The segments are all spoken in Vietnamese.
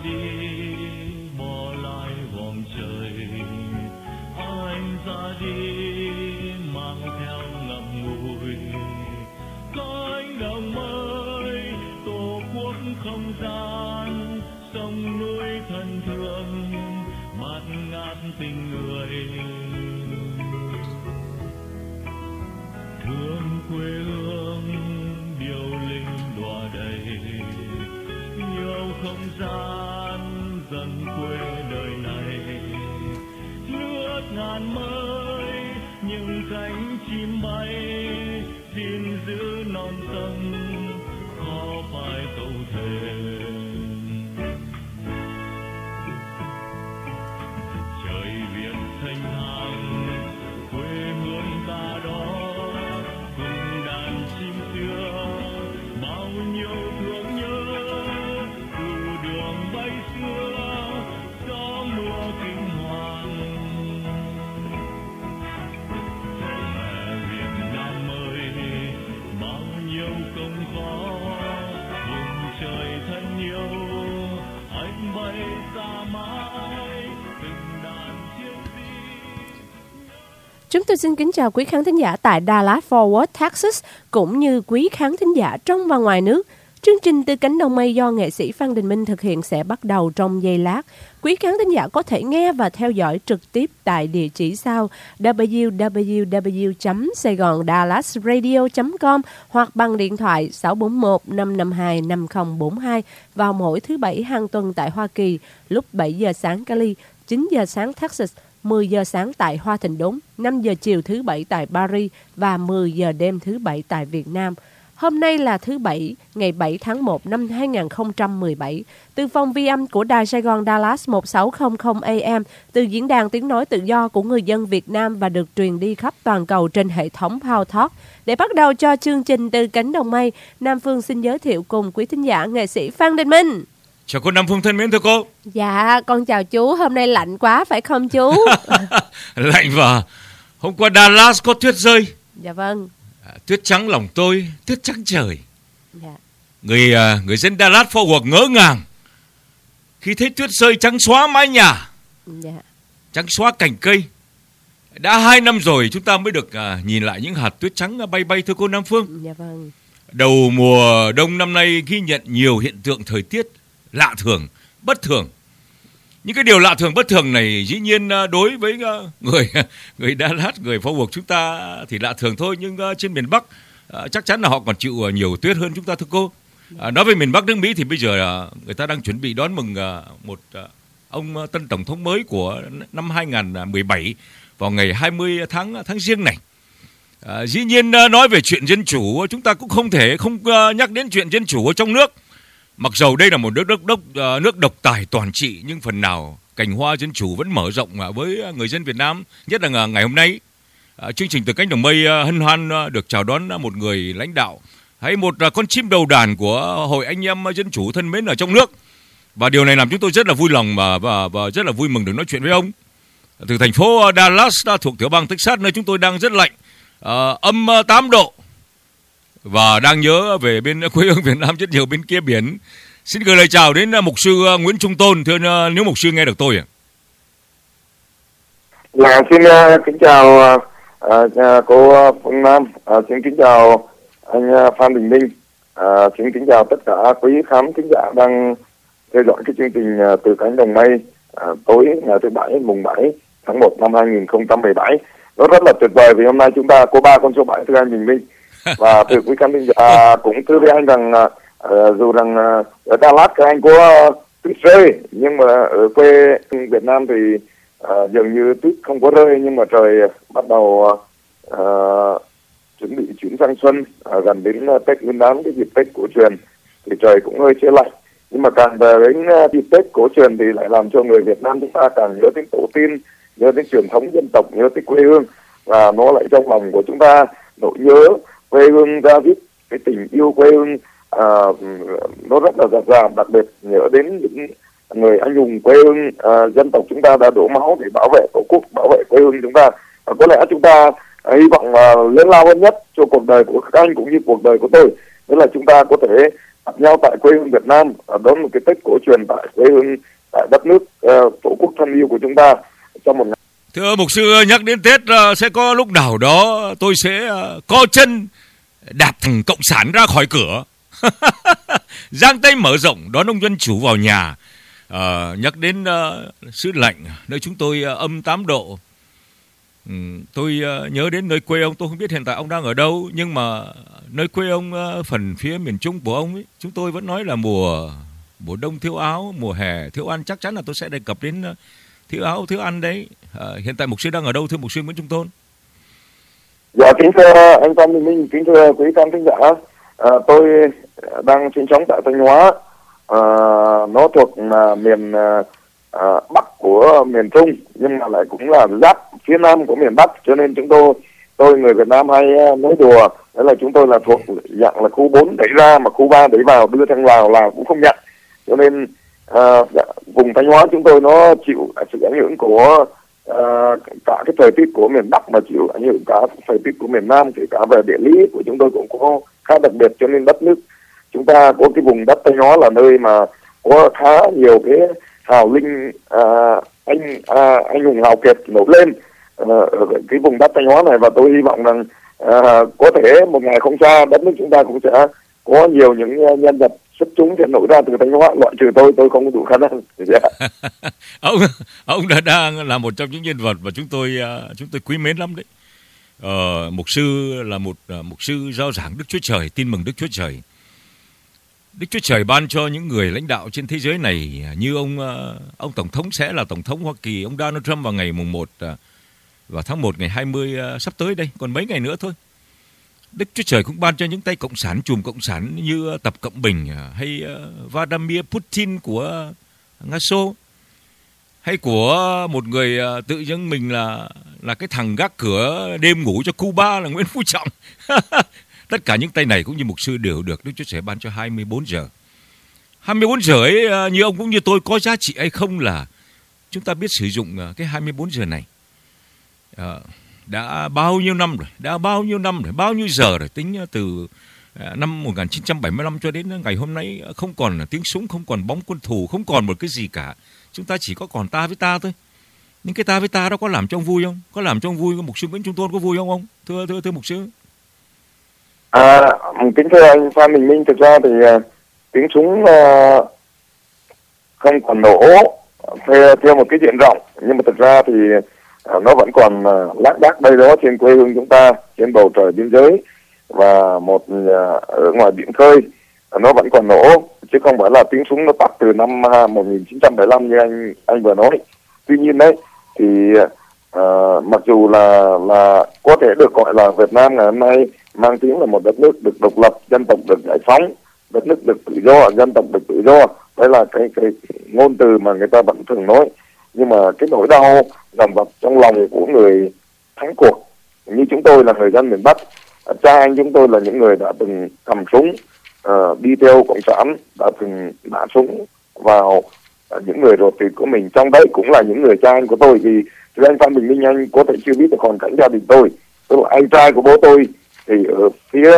đi bỏ lại vòng trời, anh ra đi mang theo ngậm ngùi cánh đồng mới tổ quốc không gian, sông núi thân thương bạt ngát tình người, thương quê hương điệu linh đọa đầy, yêu không gian dần quê đời này, nước ngàn mới những cánh chim bay, gìn giữ non sông khó phải câu thề. Trời Việt thanh thang quê hương ta đó, cùng đàn chim xưa bao nhiêu thương nhớ, từ đường bay xưa gió mưa kinh hoàng. Mẹ Việt Nam ơi bao nhiêu công khó, vùng trời thân yêu anh bay xa mãi từng đàn chiếc. Chúng tôi xin kính chào quý khán thính giả tại Dallas Fort Worth, Texas, cũng như quý khán thính giả trong và ngoài nước. Chương trình Từ Cánh Đồng Mây do nghệ sĩ Phan Đình Minh thực hiện sẽ bắt đầu trong giây lát. Quý khán thính giả có thể nghe và theo dõi trực tiếp tại địa chỉ sau www.saigondallasradio.com hoặc bằng điện thoại 641-552-5042 vào mỗi thứ Bảy hàng tuần tại Hoa Kỳ lúc 7 giờ sáng Cali, 9 giờ sáng Texas, 10 giờ sáng tại Hoa Thịnh Đốn, 5 giờ chiều thứ Bảy tại Paris và 10 giờ đêm thứ Bảy tại Việt Nam. Hôm nay là thứ Bảy, ngày 7 tháng 1 năm 2017. Từ phòng vi âm của Đài Sài Gòn Dallas 1600 AM, từ diễn đàn tiếng nói tự do của người dân Việt Nam và được truyền đi khắp toàn cầu trên hệ thống Power Talk. Để bắt đầu cho chương trình Từ Cánh Đồng Mây, Nam Phương xin giới thiệu cùng quý thính giả nghệ sĩ Phan Đình Minh. Chào cô Nam Phương thân mến thưa cô. Dạ, con chào chú. Hôm nay lạnh quá phải không chú? Lạnh và hôm qua Dallas có tuyết rơi. Dạ vâng. Tuyết trắng lòng tôi, tuyết trắng trời. Dạ. Người dân Dallas Fort Worth ngỡ ngàng khi thấy tuyết rơi trắng xóa mái nhà. Dạ. Trắng xóa cành cây. Đã 2 năm rồi chúng ta mới được nhìn lại những hạt tuyết trắng bay bay thưa cô Nam Phương. Dạ vâng. Đầu mùa đông năm nay ghi nhận nhiều hiện tượng thời tiết lạ thường, bất thường. Những cái điều lạ thường bất thường này dĩ nhiên đối với người Dallas, người Fort Worth chúng ta thì lạ thường thôi, nhưng trên miền Bắc chắc chắn là họ còn chịu nhiều tuyết hơn chúng ta thưa cô. Nói về miền Bắc nước Mỹ thì bây giờ người ta đang chuẩn bị đón mừng một ông tân tổng thống mới của năm 2017 vào ngày 20 tháng Giêng này. Dĩ nhiên nói về chuyện dân chủ chúng ta cũng không thể không nhắc đến chuyện dân chủ ở trong nước. Mặc dầu đây là một nước độc tài toàn trị, nhưng phần nào cành hoa dân chủ vẫn mở rộng với người dân Việt Nam, nhất là ngày hôm nay. Chương trình Từ Cánh Đồng Mây hân hoan được chào đón một người lãnh đạo hay một con chim đầu đàn của hội anh em dân chủ thân mến ở trong nước. Và điều này làm chúng tôi rất là vui lòng và rất là vui mừng được nói chuyện với ông. Từ thành phố Dallas thuộc tiểu bang Texas, nơi chúng tôi đang rất lạnh, âm 8 độ. Và đang nhớ về bên quê hương Việt Nam rất nhiều bên kia biển. Xin gửi lời chào đến mục sư Nguyễn Trung Tôn. Thưa nếu mục sư nghe được tôi ạ. Dạ, xin kính chào cô Phương Nam, xin kính chào anh Phan Đình Minh, xin kính chào tất cả quý khán thính giả đang theo dõi cái chương trình Từ Cánh Đồng Mây tối ngày thứ Bảy mùng 7 tháng 1 năm 2017. Nó rất là tuyệt vời vì hôm nay chúng ta có 3 con số 7 thưa anh Bình Minh. Và thưa quý khán thính giả cũng thưa với anh rằng dù rằng ở Dallas các anh có tuyết rơi, nhưng mà ở quê Việt Nam thì dường như tuyết không có rơi, nhưng mà trời bắt đầu chuẩn bị chuyển sang xuân, gần đến Tết Nguyên đán, cái dịp Tết cổ truyền thì trời cũng hơi se lạnh. Nhưng mà càng về đến dịp Tết cổ truyền thì lại làm cho người Việt Nam chúng ta càng nhớ đến tổ tiên, nhớ đến truyền thống dân tộc, nhớ đến quê hương, và nó lại trong lòng của chúng ta nỗi nhớ quê hương David, cái tình yêu quê hương nó rất là dạt dào, đặc biệt nhớ đến những người anh hùng quê hương dân tộc chúng ta đã đổ máu để bảo vệ tổ quốc, bảo vệ quê hương chúng ta. Và có lẽ chúng ta hy vọng lớn lao hơn nhất cho cuộc đời của các anh cũng như cuộc đời của tôi, đó là chúng ta có thể gặp nhau tại quê hương Việt Nam, đón một cái Tết cổ truyền tại quê hương, tại đất nước tổ quốc thân yêu của chúng ta trong một ngày. Thưa mục sư, nhắc đến Tết sẽ có lúc nào đó tôi sẽ co chân đạp thằng cộng sản ra khỏi cửa, giang tay mở rộng đón ông dân chủ vào nhà. Nhắc đến xứ lạnh nơi chúng tôi âm 8 độ. Tôi nhớ đến nơi quê ông. Tôi không biết hiện tại ông đang ở đâu, nhưng mà nơi quê ông, phần phía miền Trung của ông ấy, chúng tôi vẫn nói là mùa đông thiếu áo, mùa hè thiếu ăn. Chắc chắn là tôi sẽ đề cập đến thiếu áo thiếu ăn đấy. Hiện tại mục sư đang ở đâu thưa mục sư Nguyễn Trung Tôn? Dạ, kính thưa anh Phan Đình Minh, kính thưa quý khán thính giả, tôi đang sinh sống tại Thanh Hóa. Nó thuộc miền Bắc của miền Trung, nhưng mà lại cũng là giáp phía Nam của miền Bắc, cho nên tôi người Việt Nam hay nói đùa đó là chúng tôi là thuộc dạng là khu 4 đẩy ra, mà khu 3 đẩy vào, đưa sang Lào cũng không nhận. Cho nên vùng Thanh Hóa chúng tôi nó chịu sự ảnh hưởng của cả cái thời tiết của miền Bắc, mà chịu ảnh hưởng cả thời tiết của miền Nam, kể cả về địa lý của chúng tôi cũng có khá đặc biệt. Cho nên đất nước chúng ta có cái vùng đất Thanh Hóa là nơi mà có khá nhiều cái hào linh anh hùng hào kiệt nổi lên ở cái vùng đất Thanh Hóa này, và tôi hy vọng rằng có thể một ngày không xa đất nước chúng ta cũng sẽ có nhiều những nhân vật xuất chúng sẽ nổi ra từ Thanh Hóa, loại trừ tôi không có đủ khả năng. Ông đã đang là một trong những nhân vật mà chúng tôi quý mến lắm đấy. Mục sư là một mục sư rao giảng Đức Chúa Trời, tin mừng Đức Chúa Trời. Đức Chúa Trời ban cho những người lãnh đạo trên thế giới này, như ông Tổng thống sẽ là Tổng thống Hoa Kỳ, ông Donald Trump vào ngày mùng 1 vào tháng 1 ngày 20 sắp tới đây, còn mấy ngày nữa thôi. Đức Chúa Trời cũng ban cho những tay cộng sản, chùm cộng sản như Tập Cận Bình hay Vladimir Putin của Nga Xô, hay của một người tự dưng mình là cái thằng gác cửa đêm ngủ cho Cuba là Nguyễn Phú Trọng. Tất cả những tay này cũng như mục sư đều được Đức Chúa Trời ban cho 24 giờ. 24 giờ ấy, như ông cũng như tôi, có giá trị hay không là chúng ta biết sử dụng cái 24 giờ này. Đã bao nhiêu năm rồi, bao nhiêu giờ rồi, tính từ năm 1975 cho đến ngày hôm nay, không còn tiếng súng, không còn bóng quân thù, không còn một cái gì cả. Chúng ta chỉ có còn ta với ta thôi. Nhưng cái ta với ta đó có làm cho ông vui không? Có làm cho ông vui, mục sư Nguyễn Trung Tôn có vui không ông? Thưa mục sư. Kính thưa anh Phan Đình Minh, thực ra thì tiếng súng không còn nổ theo một cái diện rộng, nhưng mà thực ra thì nó vẫn còn lác đác đây đó trên quê hương chúng ta, trên bầu trời biên giới và ở ngoài biển khơi, nó vẫn còn nổ, chứ không phải là tiếng súng nó tắt từ năm 1975 như anh vừa nói. Tuy nhiên đấy thì mặc dù là có thể được gọi là Việt Nam ngày hôm nay mang tiếng là một đất nước được độc lập, dân tộc được giải phóng, đất nước được tự do, dân tộc được tự do, đấy là cái ngôn từ mà người ta vẫn thường nói. Nhưng mà cái nỗi đau dằn vặt trong lòng của người thắng cuộc như chúng tôi là người dân miền Bắc, cha anh chúng tôi là những người đã từng cầm súng đi theo cộng sản, đã từng nã súng vào những người ruột thịt của mình, trong đấy cũng là những người cha anh của tôi. Vì thưa anh Phan Bình Minh, anh có thể chưa biết được hoàn cảnh gia đình tôi, tức là anh trai của bố tôi thì ở phía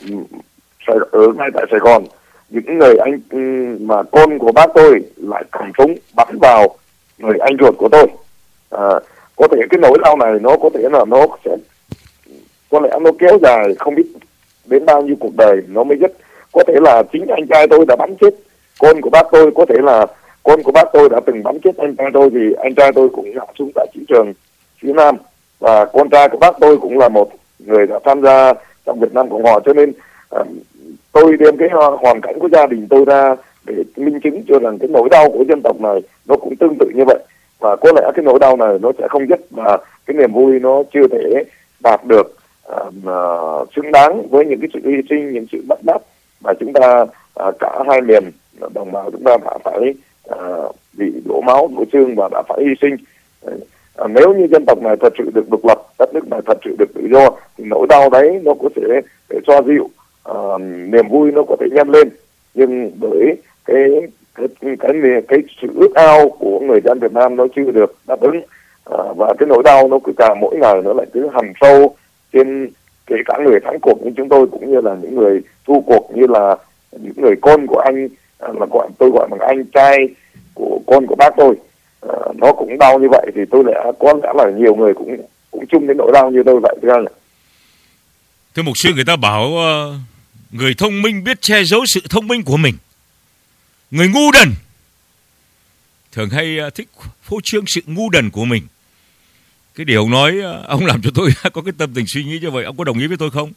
ở ngay tại Sài Gòn, những người anh mà con của bác tôi lại cầm súng bắn vào người anh ruột của tôi. Có thể cái nỗi đau này nó có thể là nó sẽ có lẽ nó kéo dài không biết đến bao nhiêu cuộc đời nó mới dứt. Có thể là chính anh trai tôi đã bắn chết con của bác tôi, có thể là con của bác tôi đã từng bắn chết anh trai tôi, vì anh trai tôi cũng ngã xuống tại chiến trường phía Nam, và con trai của bác tôi cũng là một người đã tham gia trong Việt Nam Cộng Hòa. Cho nên tôi đem cái hoàn cảnh của gia đình tôi ra để minh chứng cho rằng cái nỗi đau của dân tộc này nó cũng tương tự như vậy, và có lẽ cái nỗi đau này nó sẽ không dứt, và cái niềm vui nó chưa thể đạt được xứng đáng với những cái sự hy sinh, những sự bất đắc mà chúng ta cả hai miền đồng bào chúng ta đã phải bị đổ máu đổ xương và đã phải hy sinh. Nếu như dân tộc này thật sự được độc lập, đất nước này thật sự được tự do, thì nỗi đau đấy nó có thể để xoa dịu, niềm vui nó có thể nhân lên. Nhưng bởi cái sự ước ao của người dân Việt Nam nó chưa được đáp ứng, và cái nỗi đau nó cứ càng mỗi ngày nó lại cứ hằn sâu trên kể cả người thắng cuộc như chúng tôi, cũng như là những người thua cuộc như là những người con của anh, tôi gọi bằng anh trai của con của bác tôi, nó cũng đau như vậy, thì tôi có lẽ là nhiều người cũng chung đến nỗi đau như tôi vậy thưa anh. Thưa mục sư, người ta bảo người thông minh biết che giấu sự thông minh của mình, người ngu đần thường hay thích phô trương sự ngu đần của mình. Cái điều ông nói, ông làm cho tôi có cái tâm tình suy nghĩ như vậy. Ông có đồng ý với tôi không?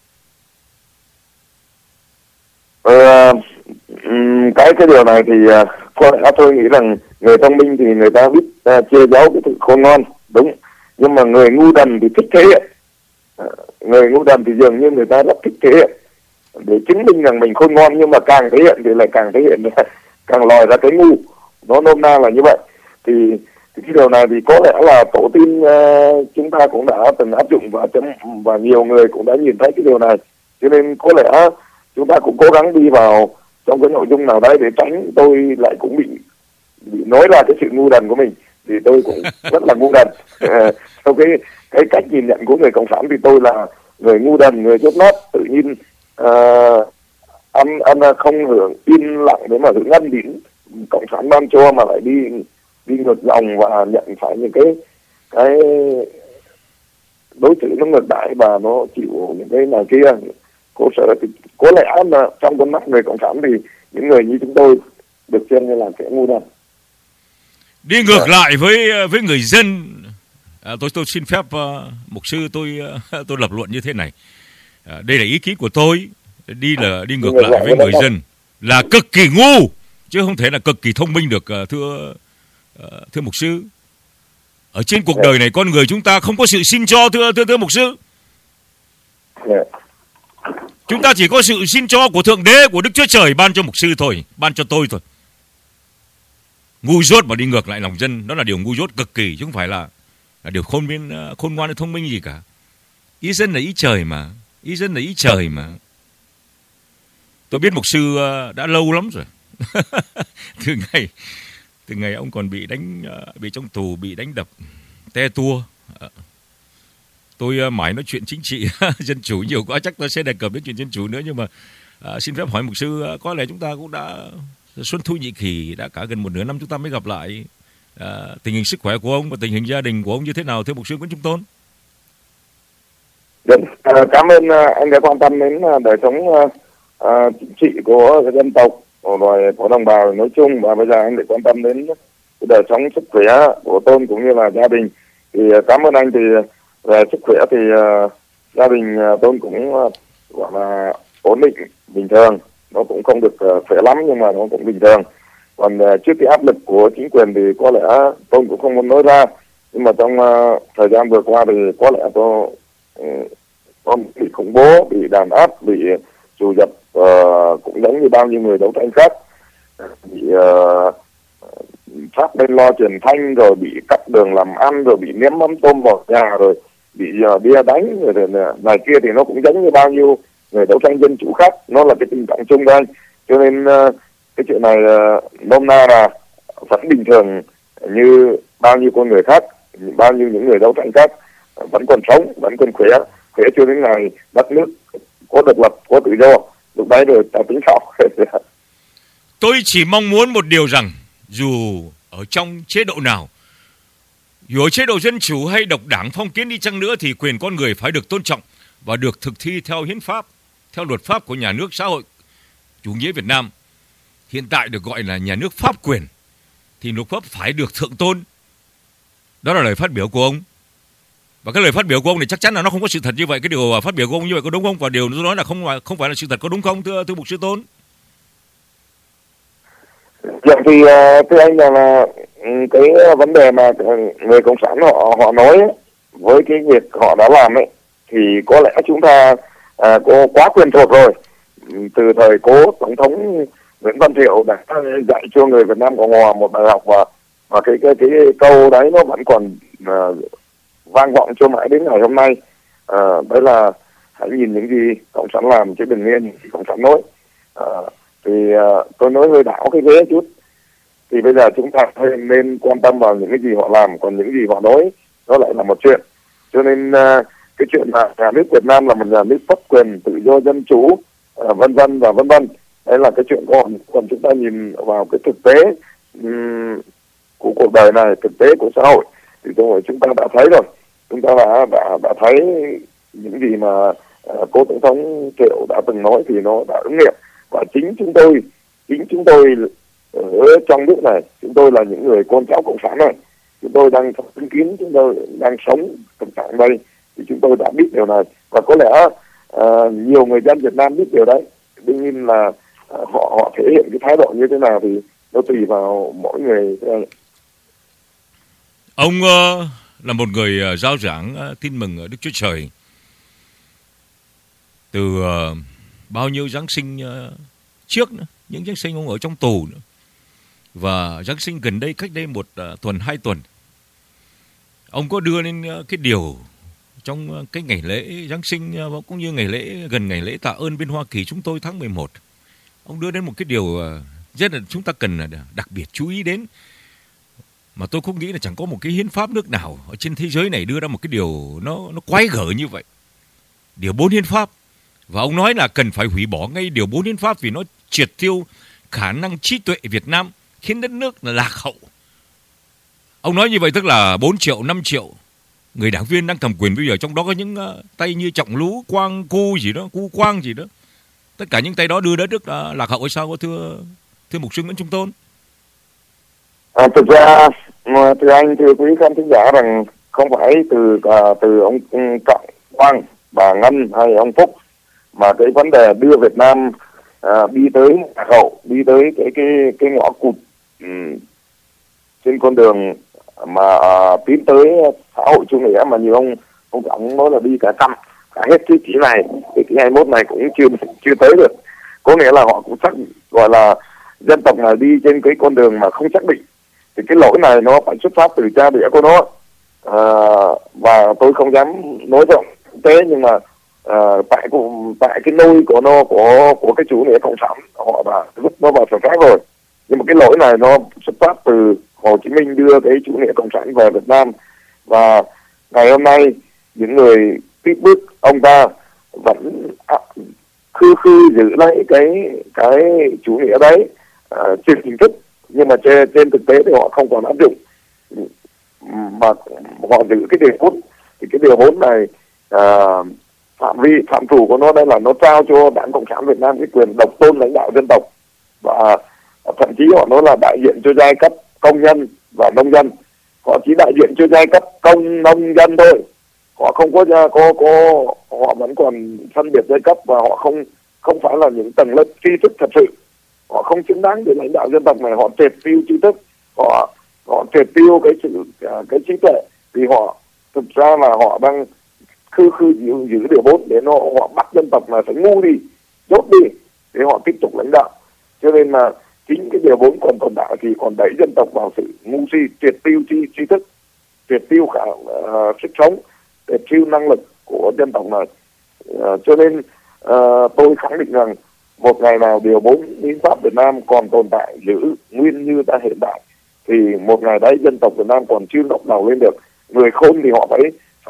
Cái điều này thì có lẽ tôi nghĩ rằng người thông minh thì người ta biết che giấu cái sự khôn ngoan, đúng. Nhưng mà người ngu đần thì thích thể hiện. Người ngu đần thì dường như người ta rất thích thể hiện để chứng minh rằng mình khôn ngoan, nhưng mà càng thể hiện thì lại càng thể hiện càng lòi ra cái ngu. Nó nôm na là như vậy. Thì cái điều này thì có lẽ là tổ tiên chúng ta cũng đã từng áp dụng, và nhiều người cũng đã nhìn thấy cái điều này. Cho nên có lẽ chúng ta cũng cố gắng đi vào trong cái nội dung nào đấy để tránh tôi lại cũng bị nói ra cái sự ngu đần của mình. Thì tôi cũng rất là ngu đần. Theo cái cách nhìn nhận của người cộng sản thì tôi là người ngu đần, người dốt nát, tự nhiên ăn không hưởng, yên lặng để mà hưởng ăn điểm cộng sản ban cho, mà lại đi ngược dòng và nhận phải những cái đối xử nó ngược đại và nó chịu những cái này kia khổ sở. Thì có lẽ là trong con mắt người cộng sản thì những người như chúng tôi được xem như là kẻ ngu đần. Đi ngược lại với người dân, tôi xin phép mục sư tôi lập luận như thế này. Đây là ý kiến của tôi. Đi ngược lại với người dân là cực kỳ ngu, chứ không thể là cực kỳ thông minh được, thưa mục sư. Ở trên cuộc đời này con người chúng ta không có sự xin cho, thưa mục sư. Chúng ta chỉ có sự xin cho của Thượng Đế, của Đức Chúa Trời ban cho mục sư thôi, ban cho tôi thôi. Ngu dốt mà đi ngược lại lòng dân, đó là điều ngu dốt cực kỳ, chứ không phải là điều khôn ngoan hay thông minh gì cả. Ý dân là ý trời mà, ý dân là ý trời mà. Tôi biết mục sư đã lâu lắm rồi. từ ngày ông còn bị trong tù, bị đánh đập, te tua. Tôi mãi nói chuyện chính trị, dân chủ nhiều quá, chắc tôi sẽ đề cập đến chuyện dân chủ nữa. Nhưng mà xin phép hỏi mục sư, có lẽ chúng ta cũng đã xuân thu nhị kỳ, đã cả gần một nửa năm chúng ta mới gặp lại. Tình hình sức khỏe của ông và tình hình gia đình của ông như thế nào, thưa mục sư Nguyễn Trung Tôn? Cảm ơn anh đã quan tâm đến đời sống chính trị của dân tộc rồi của đồng bào nói chung, và bây giờ anh lại quan tâm đến cái đời sống sức khỏe của Tôn cũng như là gia đình. Thì cảm ơn anh. Thì về sức khỏe thì gia đình Tôn cũng gọi là ổn định, bình thường. Nó cũng không được khỏe lắm nhưng mà nó cũng bình thường. Còn trước cái áp lực của chính quyền thì có lẽ Tôn cũng không muốn nói ra. Nhưng mà trong thời gian vừa qua thì có lẽ tôi bị khủng bố, bị đàn áp, bị trù dập, cũng giống như bao nhiêu người đấu tranh khác. Bị Pháp bên lo truyền thanh, rồi bị cắt đường làm ăn, rồi bị ném mắm tôm vào nhà, rồi bị bia đánh, rồi này kia, thì nó cũng giống như bao nhiêu người đấu tranh dân chủ khác. Nó là cái tình trạng chung đây. Cho nên cái chuyện này nôm na là vẫn bình thường như bao nhiêu con người khác, bao nhiêu những người đấu tranh khác vẫn còn sống, vẫn còn khỏe cho đến ngày đất nước có độc lập, có tự do. Lúc đấy rồi ta tính sau. Tôi chỉ mong muốn một điều rằng, dù ở trong chế độ nào, dù ở chế độ dân chủ hay độc đảng phong kiến đi chăng nữa, thì quyền con người phải được tôn trọng và được thực thi theo hiến pháp, theo luật pháp của nhà nước xã hội chủ nghĩa Việt Nam. Hiện tại được gọi là nhà nước pháp quyền, thì luật pháp phải được thượng tôn. Đó là lời phát biểu của ông. Và cái lời phát biểu của ông này chắc chắn là nó không có sự thật như vậy. Cái điều phát biểu của ông như vậy có đúng không? Và điều tôi nói là không phải là sự thật, có đúng không, thưa mục sư Tôn? Dạ thì thưa anh là cái vấn đề mà người cộng sản họ nói với cái việc họ đã làm ấy, thì có lẽ chúng ta có quá quen thuộc rồi. Từ thời cố tổng thống Nguyễn Văn Thiệu đã dạy cho người Việt Nam Cộng Hòa một bài học, và cái câu đấy nó vẫn còn vang vọng cho mãi đến ngày hôm nay. Đấy là hãy nhìn những gì cộng sản làm chứ đừng nghe những gì cộng sản nói. Thì tôi nói hơi đảo cái ghế chút. Thì bây giờ chúng ta nên quan tâm vào những cái gì họ làm, còn những gì họ nói nó lại là một chuyện. Cho nên cái chuyện là nhà nước Việt Nam là một nhà nước pháp quyền, tự do, dân chủ, vân vân và vân vân, Đấy là cái chuyện của họ. Còn chúng ta nhìn vào cái thực tế của cuộc đời này, thực tế của xã hội, thì chúng ta đã thấy rồi. Chúng ta đã thấy những gì mà cố tổng thống Triệu đã từng nói thì nó đã ứng nghiệm. Và chính chúng tôi ở trong nước này, chúng tôi là những người con cháu cộng sản này, chúng tôi đang chứng kiến, chúng tôi đang sống thực trạng đây, thì chúng tôi đã biết điều này. Và có lẽ nhiều người dân Việt Nam biết điều đấy. Đương nhiên là họ thể hiện cái thái độ như thế nào thì nó tùy vào mỗi người. Ông là một người rao giảng tin mừng Đức Chúa Trời từ bao nhiêu Giáng sinh trước nữa, những Giáng sinh ông ở trong tù nữa, và Giáng sinh gần đây, cách đây 1 tuần 2 tuần, ông có đưa lên cái điều trong cái ngày lễ Giáng sinh cũng như gần ngày lễ tạ ơn bên Hoa Kỳ chúng tôi tháng 11. Ông đưa đến một cái điều rất là chúng ta cần đặc biệt chú ý đến, mà tôi không nghĩ là chẳng có một cái hiến pháp nước nào ở trên thế giới này đưa ra một cái điều nó quái gở như vậy. Điều 4 hiến pháp. Và ông nói là cần phải hủy bỏ ngay điều 4 hiến pháp vì nó triệt tiêu khả năng trí tuệ Việt Nam, khiến đất nước là lạc hậu. Ông nói như vậy tức là 4 triệu, 5 triệu người đảng viên đang cầm quyền bây giờ, trong đó có những tay như Trọng Lú, Quang Cu gì đó, Cu Quang gì đó. Tất cả những tay đó đưa đất nước lạc hậu hay sao, thưa mục sư Nguyễn Trung Tôn? Thực ra thưa anh, thưa quý khán thính giả, rằng không phải từ ông Trọng Quang, bà Ngân hay ông Phúc mà cái vấn đề đưa Việt Nam đi tới lạc hậu, đi tới cái ngõ cụt trên con đường mà tiến tới xã hội chủ nghĩa, mà như ông Trọng nói là đi cả hết thế kỷ này, thế kỷ 21 này cũng chưa tới được. Có nghĩa là họ cũng gọi là dân tộc này đi trên cái con đường mà không xác định. Thì cái lỗi này nó phải xuất phát từ cha đẻ của nó. Và tôi không dám nói rộng tế, nhưng mà tại cái nôi của nó, của cái chủ nghĩa cộng sản, họ đã vứt nó vào sọt rác rồi. Nhưng mà cái lỗi này nó xuất phát từ Hồ Chí Minh đưa cái chủ nghĩa cộng sản về Việt Nam. Và ngày hôm nay những người tiếp bước ông ta vẫn khư giữ lấy cái chủ nghĩa đấy trên hình thức, nhưng mà trên thực tế thì họ không còn áp dụng, mà họ giữ cái điều 4. Thì cái điều 4 này phạm trù của nó đây là nó trao cho Đảng Cộng sản Việt Nam cái quyền độc tôn lãnh đạo dân tộc, và thậm chí họ nói là đại diện cho giai cấp công nhân và nông dân. Họ chỉ đại diện cho giai cấp công nông dân thôi. Họ không có họ vẫn còn phân biệt giai cấp, và họ không phải là những tầng lớp tri thức thật sự. Họ không xứng đáng để lãnh đạo dân tộc này. Họ triệt tiêu tri thức, họ triệt tiêu cái trí tuệ, vì họ thực ra là họ đang khư giữ điều 4 để họ bắt dân tộc này phải ngu đi, dốt đi để họ tiếp tục lãnh đạo. Cho nên là chính cái điều 4 còn tồn tại thì còn đẩy dân tộc vào sự ngu si, triệt tiêu trí thức, triệt tiêu sức sống, triệt tiêu năng lực của dân tộc này. Cho nên tôi khẳng định rằng một ngày nào điều 4 hiến pháp Việt Nam còn tồn tại giữ nguyên như ta hiện tại, thì một ngày đấy dân tộc Việt Nam còn chưa ngóc đầu lên được. Người khôn thì họ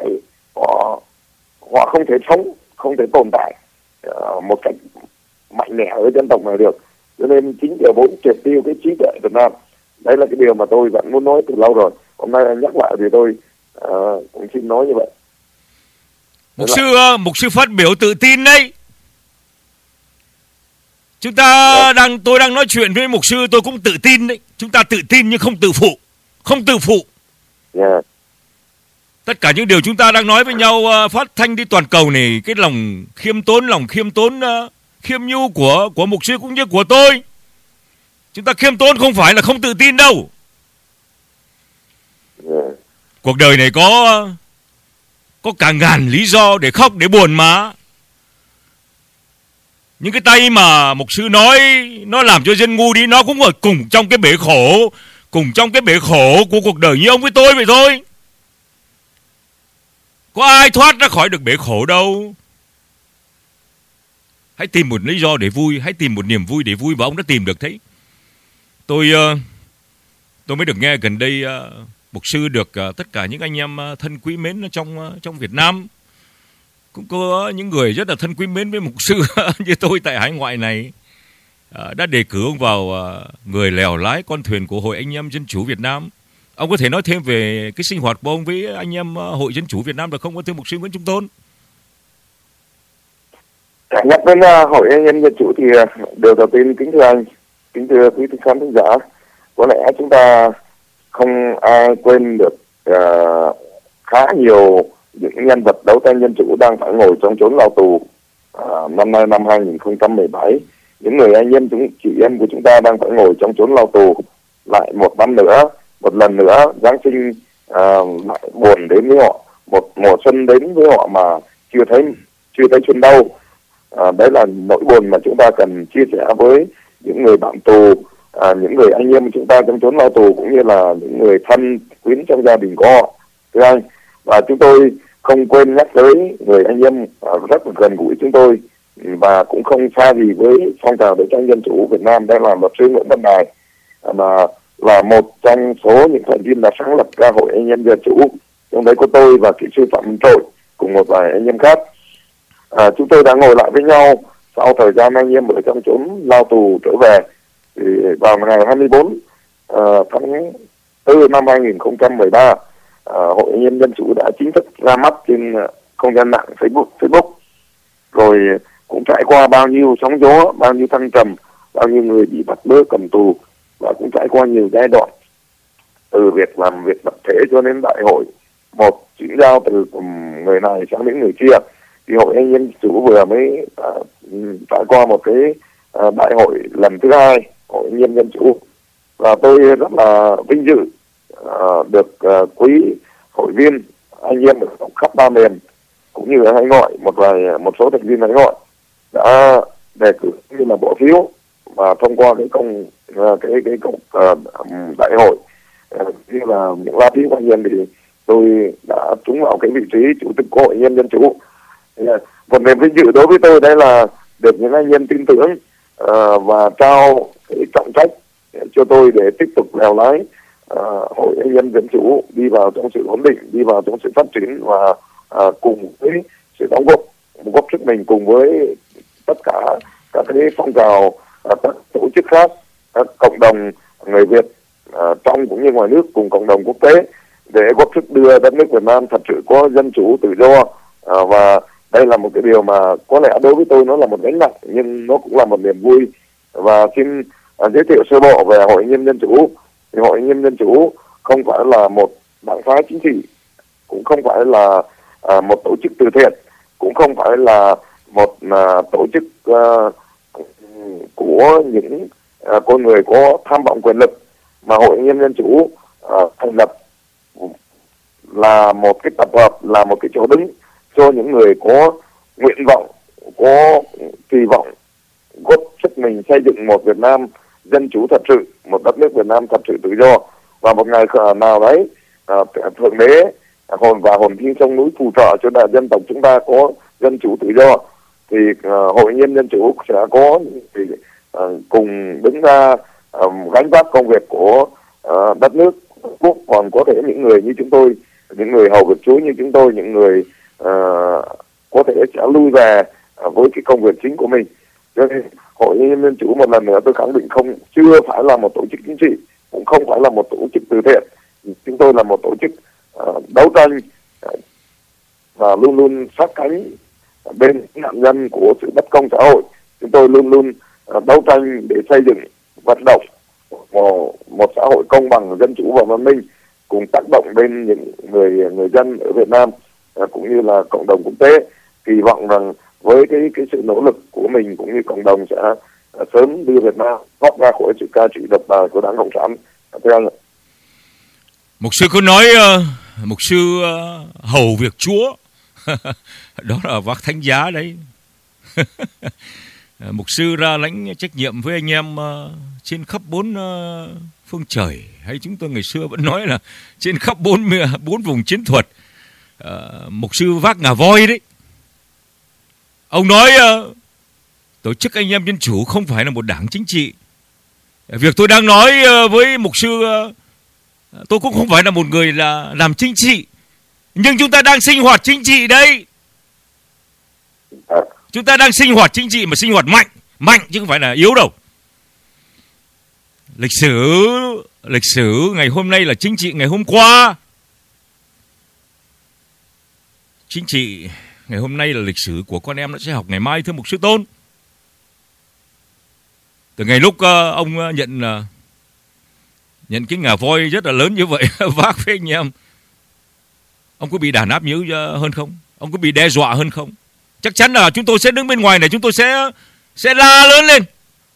họ không thể sống, không thể tồn tại một cách mạnh mẽ ở dân tộc này được. Cho nên chính điều 4 triệt tiêu cái trí tuệ Việt Nam. Đấy là cái điều mà tôi vẫn muốn nói từ lâu rồi. Hôm nay anh nhắc lại thì tôi cũng xin nói như vậy. Mục sư phát biểu tự tin đấy. Tôi đang nói chuyện với mục sư, tôi cũng tự tin đấy. Chúng ta tự tin nhưng không tự phụ. Yeah. Tất cả những điều chúng ta đang nói với nhau phát thanh đi toàn cầu này, cái lòng khiêm tốn, khiêm nhu của mục sư cũng như của tôi. Chúng ta khiêm tốn không phải là không tự tin đâu. Yeah. Cuộc đời này có cả ngàn lý do để khóc, để buồn mà. Những cái tay mà mục sư nói nó làm cho dân ngu đi, nó cũng ở cùng trong cái bể khổ của cuộc đời như ông với tôi vậy thôi. Có ai thoát ra khỏi được bể khổ đâu. Hãy tìm một lý do để vui, hãy tìm một niềm vui để vui, và ông đã tìm được thấy. Tôi mới được nghe gần đây mục sư được tất cả những anh em thân quý mến trong Việt Nam. Cũng có những người rất là thân quý mến với mục sư như tôi tại hải ngoại này. đã đề cử ông vào người lèo lái con thuyền của Hội Anh em Dân chủ Việt Nam. Ông có thể nói thêm về cái sinh hoạt của ông với anh em Hội Dân chủ Việt Nam được không, thưa mục sư Nguyễn Trung Tôn? Nhắc đến Hội Anh em Dân chủ thì điều đầu tiên kính thưa anh, kính thưa quý khán thính giả, có lẽ chúng ta không ai quên được khá nhiều những nhân vật đấu tranh dân chủ đang phải ngồi trong chốn lao tù. Năm nay năm 2017, những người anh em chị em của chúng ta đang phải ngồi trong chốn lao tù. Lại một năm nữa, một lần nữa Giáng sinh lại buồn đến với họ, một mùa xuân đến với họ mà chưa thấy xuân đâu. Đấy là nỗi buồn mà chúng ta cần chia sẻ với những người bạn tù, những người anh em chúng ta trong chốn lao tù, cũng như là những người thân quyến trong gia đình của họ, thưa anh. Và chúng tôi không quên nhắc tới người anh em rất là gần gũi chúng tôi và cũng không xa gì với phong trào đấu tranh dân chủ Việt Nam, đây là luật sư Nguyễn Văn Đài, mà là một trong số những thành viên đã sáng lập ra Hội Anh em Dân chủ. Trong đấy có tôi và kỹ sư Phạm Minh Trội cùng một vài anh em khác. Chúng tôi đã ngồi lại với nhau sau thời gian anh em ở trong chốn lao tù trở về. Thì vào ngày 24 tháng 4 năm 2013, Hội Anh em Dân chủ đã chính thức ra mắt trên không gian mạng Facebook. Rồi cũng trải qua bao nhiêu sóng gió, bao nhiêu thăng trầm, bao nhiêu người bị bắt bớ cầm tù, và cũng trải qua nhiều giai đoạn, từ việc làm việc tập thể cho đến đại hội, một chuyển giao từ người này sang đến người kia. Thì Hội Anh em Dân chủ vừa mới trải qua một cái đại hội lần thứ 2 Hội Anh em Dân chủ, và tôi rất là vinh dự được quý hội viên anh em ở khắp ba miền cũng như ở hải ngoại, một số thành viên hải ngoại đã đề cử như là bỏ phiếu và thông qua cái đại hội như là những lá phiếu của anh em, thì tôi đã trúng vào cái vị trí chủ tịch của Hội Anh em Dân chủ. Một niềm vinh dự đối với tôi đây là được những anh em tin tưởng và trao cái trọng trách cho tôi để tiếp tục lèo lái Hội Anh em Dân chủ đi vào trong sự ổn định, đi vào trong sự phát triển, và cùng với sự đóng góp sức mình cùng với tất cả các cái phong trào, các tổ chức khác, các cộng đồng người Việt trong cũng như ngoài nước, cùng cộng đồng quốc tế để góp sức đưa đất nước Việt Nam thật sự có dân chủ tự do. Và đây là một cái điều mà có lẽ đối với tôi nó là một gánh nặng, nhưng nó cũng là một niềm vui. Và xin giới thiệu sơ bộ về Hội Anh em Dân chủ. Thì Hội Anh em Dân chủ không phải là một đảng phái chính trị, cũng không phải là một tổ chức từ thiện, cũng không phải là một tổ chức của những con người có tham vọng quyền lực, mà Hội Anh em Dân chủ thành lập là một cái tập hợp, là một cái chỗ đứng cho những người có nguyện vọng, có kỳ vọng góp sức mình xây dựng một Việt Nam dân chủ thật sự, một đất nước Việt Nam thật sự tự do. Và một ngày nào đấy Thượng Đế hồn thiêng sông núi phù trợ cho đại dân tộc chúng ta có dân chủ tự do, thì Hội Anh em Dân chủ sẽ có cùng đứng ra gánh vác công việc của đất nước quốc. Còn có thể những người như chúng tôi, những người hầu việc Chúa như chúng tôi, những người có thể sẽ lui về với cái công việc chính của mình. Cho nên Hội Anh em Dân chủ một lần nữa tôi khẳng định chưa phải là một tổ chức chính trị, cũng không phải là một tổ chức từ thiện. Chúng tôi là một tổ chức đấu tranh và luôn luôn sát cánh bên nạn nhân của sự bất công xã hội. Chúng tôi luôn luôn đấu tranh để xây dựng, vận động một xã hội công bằng, dân chủ và văn minh, cùng tác động bên những người dân ở Việt Nam cũng như là cộng đồng quốc tế. Kỳ vọng rằng với cái sự nỗ lực của mình cũng như cộng đồng sẽ sớm đưa Việt Nam thoát ra khỏi sự cai trị độc tài của Đảng Cộng sản. Thưa anh. Mục sư có nói mục sư hầu việc Chúa đó là vác thánh giá đấy. Mục sư ra lãnh trách nhiệm với anh em trên khắp bốn phương trời, hay chúng tôi ngày xưa vẫn nói là trên khắp bốn vùng chiến thuật. Mục sư vác ngà voi đấy. Ông nói tổ chức Anh em Dân chủ không phải là một đảng chính trị. Việc tôi đang nói với mục sư, tôi cũng không phải là một người là làm chính trị, nhưng chúng ta đang sinh hoạt chính trị đây. Chúng ta đang sinh hoạt chính trị mà sinh hoạt mạnh chứ không phải là yếu đâu. lịch sử ngày hôm nay là chính trị ngày hôm qua. Chính trị ngày hôm nay là lịch sử của con em nó sẽ học ngày mai, thưa mục sư Tôn. Từ ngày lúc ông nhận cái ngà voi rất là lớn như vậy vác với anh em, ông có bị đàn áp nhiều hơn không? Ông có bị đe dọa hơn không? Chắc chắn là chúng tôi sẽ đứng bên ngoài này, chúng tôi sẽ la lớn lên,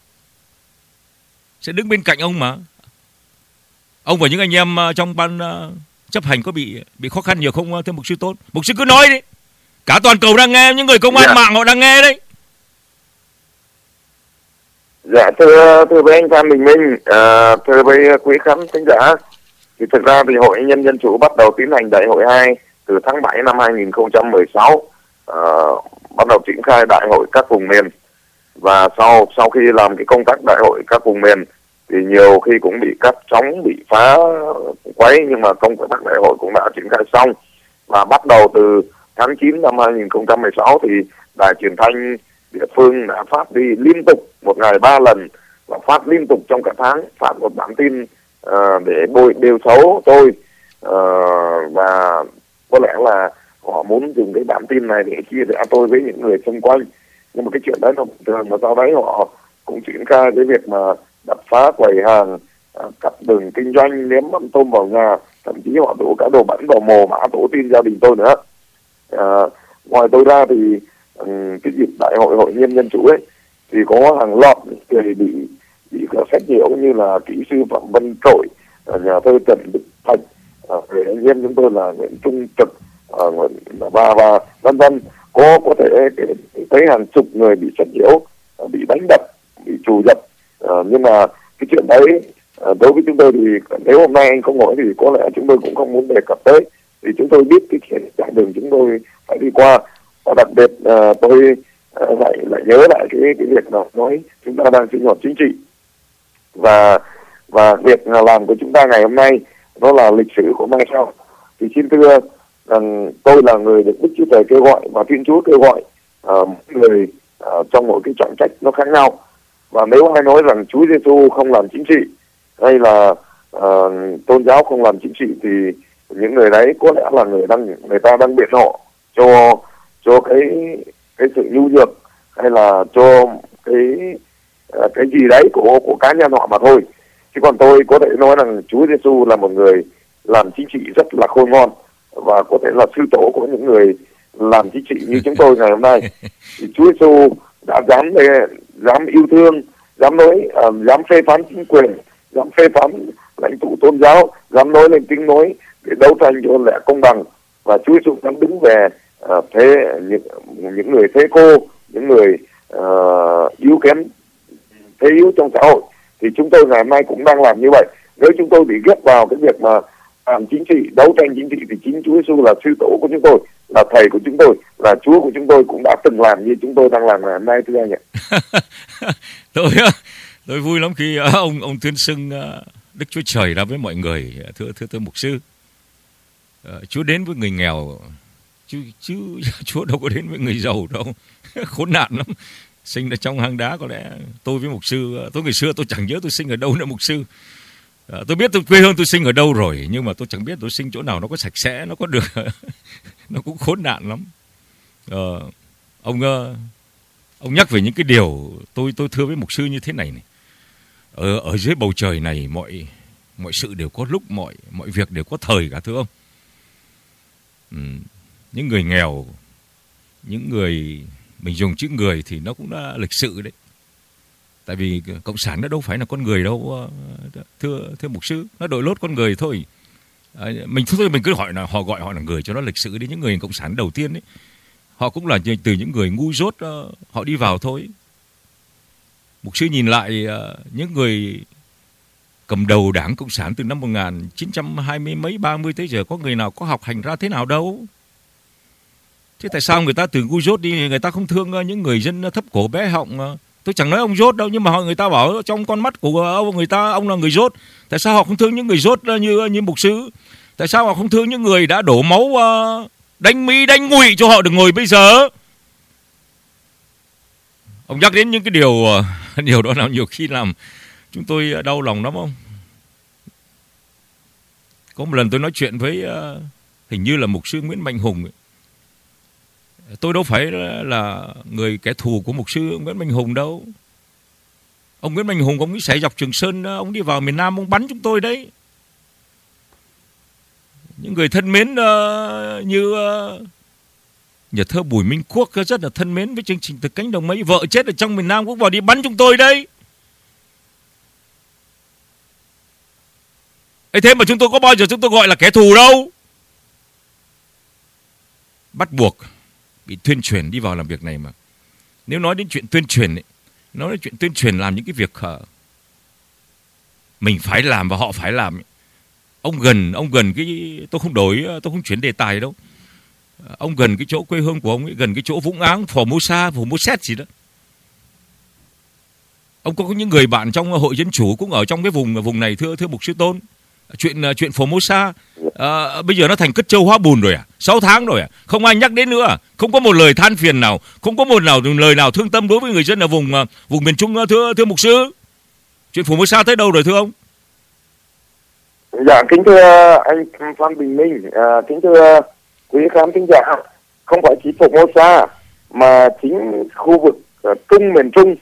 sẽ đứng bên cạnh ông mà. Ông và những anh em trong ban chấp hành có bị khó khăn nhiều không, thưa mục sư Tôn? Mục sư cứ nói đi, cả toàn cầu đang nghe, những người công an mạng họ đang nghe đấy. Dạ, thưa với anh Phan Bình Minh, thưa với quý khán thính giả, thì thực ra thì Hội Nhân dân Chủ bắt đầu tiến hành đại hội 2 từ tháng 7 năm 2016, bắt đầu triển khai đại hội các vùng miền. Và sau khi làm cái công tác đại hội các vùng miền thì nhiều khi cũng bị cắt sóng, bị phá quấy, nhưng mà công tác đại hội cũng đã triển khai xong. Và bắt đầu từ tháng 9 năm 2016 thì đài truyền thanh địa phương đã phát đi liên tục một ngày 3 lần, và phát liên tục trong cả tháng, phát một bản tin để bêu xấu tôi, và có lẽ là họ muốn dùng cái bản tin này để chia rẽ tôi với những người xung quanh. Nhưng mà cái chuyện đấy là bình thường, mà sau đấy họ cũng triển khai cái việc mà đập phá quầy hàng, cắt đường kinh doanh, ném mắm tôm vào nhà, thậm chí họ đổ cả đồ bẩn vào mồ mã tổ tiên gia đình tôi nữa. Ngoài tôi ra thì cái dịp đại hội Hội Nhân dân Chủ ấy thì có hàng loạt người bị xét nhiễu, như là kỹ sư Phạm Văn Trội, nhà thơ Trần Đức Thạch, người anh em chúng tôi là Nguyễn Trung Trực, và vân vân. Có thể thấy hàng chục người bị xét nhiễu, bị đánh đập, bị trù dập. Nhưng mà cái chuyện đấy đối với chúng tôi thì nếu hôm nay anh không hỏi thì có lẽ chúng tôi cũng không muốn đề cập tới, thì chúng tôi biết cái chặng đường chúng tôi phải đi qua. Và đặc biệt tôi lại nhớ lại cái việc nào nói chúng ta đang sinh hoạt chính trị, và việc làm của chúng ta ngày hôm nay nó là lịch sử của mai sau. Thì xin thưa rằng tôi là người được Đức Chúa Trời kêu gọi và Thiên Chúa kêu gọi, người trong mỗi cái trọng trách nó khác nhau. Và nếu ai nói rằng Chúa Giêsu không làm chính trị hay là tôn giáo không làm chính trị thì những người đấy có lẽ là người ta đang biện hộ cho cái sự nhu nhược, hay là cho cái gì đấy của cá nhân họ mà thôi. Chứ còn tôi có thể nói rằng Chúa Giêsu là một người làm chính trị rất là khôn ngoan, và có thể là sư tổ của những người làm chính trị như chúng tôi ngày hôm nay. Thì Chúa Giêsu đã dám yêu thương, dám phê phán chính quyền, dám phê phán lãnh tụ tôn giáo, dám nói lên tiếng nói để đấu tranh cho lẽ công bằng. Và Chúa Giêsu dám đứng về những người thế cô, những người yếu kém, thế yếu trong xã hội. Thì chúng tôi ngày hôm nay cũng đang làm như vậy. Nếu chúng tôi bị ghép vào cái việc mà làm chính trị, đấu tranh chính trị, thì chính Chúa Giêsu là sư tổ của chúng tôi, là thầy của chúng tôi, là Chúa của chúng tôi, cũng đã từng làm như chúng tôi đang làm ngày hôm nay, thưa anh ạ. Tôi vui lắm khi ông tuyên xưng Đức Chúa Trời ra với mọi người, thưa mục sư. Chúa đến với người nghèo, chứ Chúa đâu có đến với người giàu đâu. Khốn nạn lắm. Sinh ở trong hang đá, có lẽ tôi với mục sư, tôi ngày xưa tôi chẳng nhớ tôi sinh ở đâu nữa mục sư. Tôi biết tôi quê hương tôi sinh ở đâu rồi, nhưng mà tôi chẳng biết tôi sinh chỗ nào nó có sạch sẽ, nó có được. Nó cũng khốn nạn lắm. Ông nhắc về những cái điều tôi thưa với mục sư như thế này. Ở dưới bầu trời này mọi sự đều có lúc, mọi việc đều có thời cả, thưa ông. Những người nghèo, những người mình dùng chữ người thì nó cũng đã lịch sự đấy. Tại vì cộng sản nó đâu phải là con người đâu, thưa mục sư, nó đội lốt con người thôi. Mình cứ hỏi là họ gọi họ là người cho nó lịch sự đi. Những người cộng sản đầu tiên ấy, họ cũng là từ những người ngu dốt họ đi vào thôi. Mục sư nhìn lại những người cầm đầu đảng cộng sản từ năm 1920 mấy 30 tới giờ, có người nào có học hành ra thế nào đâu. Thế tại sao người ta từ ngu dốt đi, người ta không thương những người dân thấp cổ bé họng? Tôi chẳng nói ông dốt đâu, nhưng mà người ta bảo trong con mắt của người ta ông là người dốt. Tại sao họ không thương những người dốt như mục sư? Tại sao họ không thương những người đã đổ máu đánh Mỹ đánh ngụy cho họ được ngồi bây giờ? Ông nhắc đến những cái điều đó là nhiều khi làm chúng tôi đau lòng lắm không? Có một lần tôi nói chuyện với hình như là mục sư Nguyễn Mạnh Hùng ấy. Tôi đâu phải là người kẻ thù của mục sư Nguyễn Mạnh Hùng đâu. Ông Nguyễn Mạnh Hùng ông ấy xảy dọc Trường Sơn, ông đi vào miền Nam ông bắn chúng tôi đấy. Những người thân mến như nhà thơ Bùi Minh Quốc rất là thân mến với chương trình Từ Cánh Đồng Mây, vợ chết ở trong miền Nam cũng vào đi bắn chúng tôi đấy. Thế mà chúng tôi có bao giờ chúng tôi gọi là kẻ thù đâu. Bắt buộc bị tuyên truyền đi vào làm việc này mà. Nếu nói đến chuyện tuyên truyền ấy, nói đến chuyện tuyên truyền làm những cái việc mình phải làm và họ phải làm ấy. Ông gần cái, tôi không chuyển đề tài đâu. Ông gần cái chỗ quê hương của ông ấy, gần cái chỗ Vũng Áng, Formosa gì đó. Ông có những người bạn trong hội dân chủ cũng ở trong cái vùng này, thưa mục sư Tôn. Chuyện Formosa bây giờ nó thành cất trâu hóa bùn rồi à? 6 tháng rồi à? Không ai nhắc đến nữa à? Không có một lời than phiền nào, không có một lời nào thương tâm đối với người dân ở vùng miền Trung, thưa mục sư. Chuyện Formosa tới đâu rồi thưa ông? Dạ, kính thưa anh Phan Bình Minh, kính thưa quý khán thính giả, không phải chỉ Formosa mà chính khu vực Trung miền Trung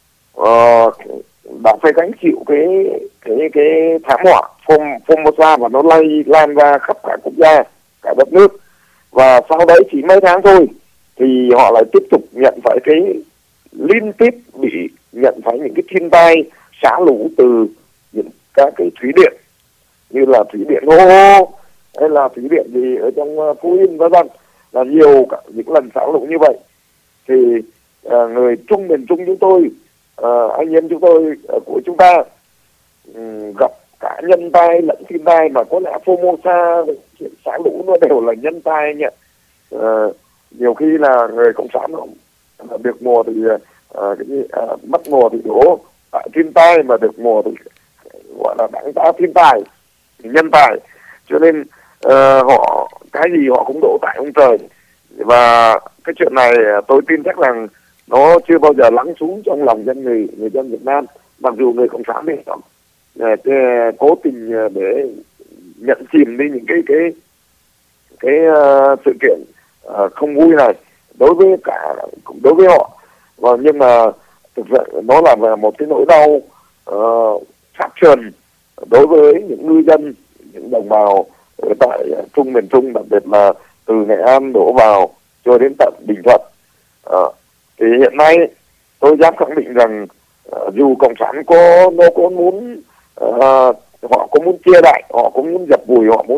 đã phải gánh chịu cái thảm họa Formosa, và nó lan ra khắp cả quốc gia, cả đất nước. Và sau đấy chỉ mấy tháng thôi thì họ lại tiếp tục nhận phải liên tiếp bị nhận phải những cái thiên tai xả lũ từ những các cái thủy điện, như là thủy điện Hô Hô hay là thủy điện gì ở trong Phú Yên vân vân, là nhiều cả những lần xả lũ như vậy. Thì người Trung miền Trung chúng tôi, anh em chúng tôi của chúng ta gặp cả nhân tai lẫn thiên tai, mà có lẽ Formosa chuyện xả lũ nó đều là nhân tai nhỉ. Nhiều khi là người cộng sản được mùa thì mất mùa thì đổ tại thiên tai, mà được mùa thì gọi là đảng ta thiên tài, nhân tài, cho nên họ cái gì họ cũng đổ tại ông trời. Và cái chuyện này tôi tin chắc rằng nó chưa bao giờ lắng xuống trong lòng người dân Việt Nam, mặc dù người cộng sản thì cố tình để nhận chìm đi những cái sự kiện không vui này đối với họ. Và nhưng mà thực sự nó là một cái nỗi đau sát sườn đối với những ngư dân, những đồng bào ở tại Trung miền Trung, đặc biệt là từ Nghệ An đổ vào cho đến tận Bình Thuận. Thì hiện nay tôi dám khẳng định rằng dù cộng sản nó có muốn họ có muốn chia đại, họ cũng muốn dập vùi, họ